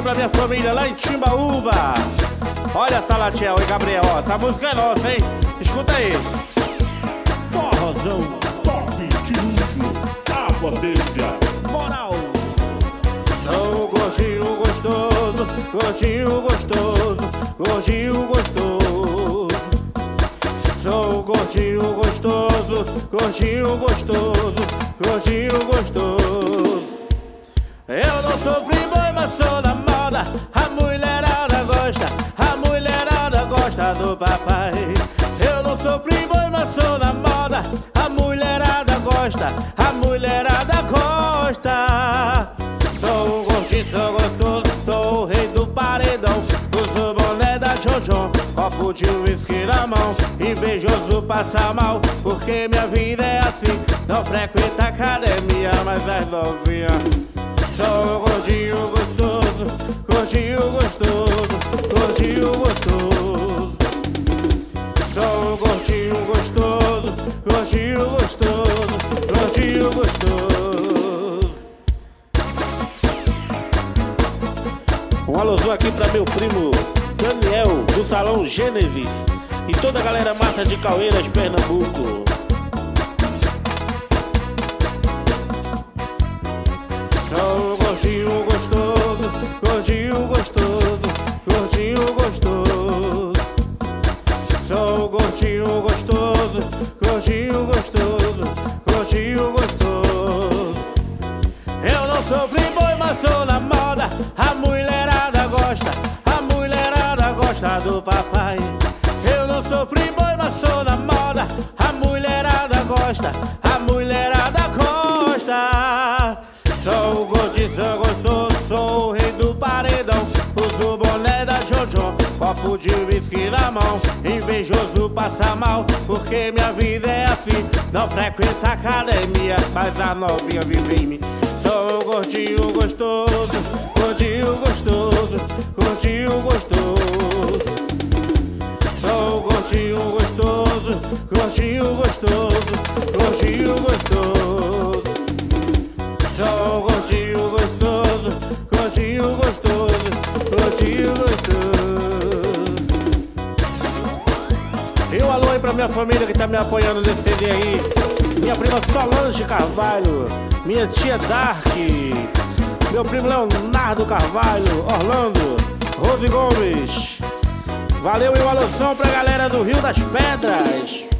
pra minha família lá em Timbaúba. Olha, Salatiel e Gabriel, ó, essa música é nossa, hein? Escuta aí. Forrozão top de luxo, a potência. Moral. Sou gordinho gostoso, gordinho gostoso, gordinho gostoso. Sou gordinho gostoso, gordinho gostoso, gordinho gostoso. Eu não sou playboy, mas sou da moda. A mulherada gosta do papai. Eu não sou playboy, mas sou da moda. A mulherada gosta Sou gordinho, sou gostoso, sou o rei do paredão. Uso boné da Jojo, copo de uísque na mão. Invejoso passa mal, porque minha vida é assim. Não frequenta academia, mas as novinhas. Sou gordinho gostoso, gordinho gostoso, gordinho gostoso. Sou gordinho gostoso, gordinho gostoso, gordinho gostoso. Um alôzão aqui pra meu primo Daniel, do Salão Gênesis, e toda a galera massa de Caueiras, Pernambuco. Sou gordinho gostoso, gordinho gostoso, gordinho gostoso. Sou gordinho gostoso, gordinho gostoso, gordinho gostoso. Eu não sou playboy, mas sou na moda. A mulherada gosta do papai. Eu não sou playboy, mas sou na moda. A mulherada gosta. Sou gordinho, sou gostoso, sou o rei do paredão. Uso boné da Jojo, copo de uísque na mão. Invejoso passa mal, porque minha vida é assim. Não frequenta academia, mas a novinha vive em mim. Sou gordinho gostoso, gordinho gostoso, gordinho gostoso. Sou gordinho gostoso, gordinho gostoso, gordinho gostoso. Sou gordinho gostoso, gordinho gostoso, gordinho gostoso. E um alô aí pra minha família que tá me apoiando nesse CD aí. Minha prima Solange Carvalho, minha tia Dark, meu primo Leonardo Carvalho, Orlando, Rose Gomes. Valeu e um alôzão pra galera do Rio das Pedras.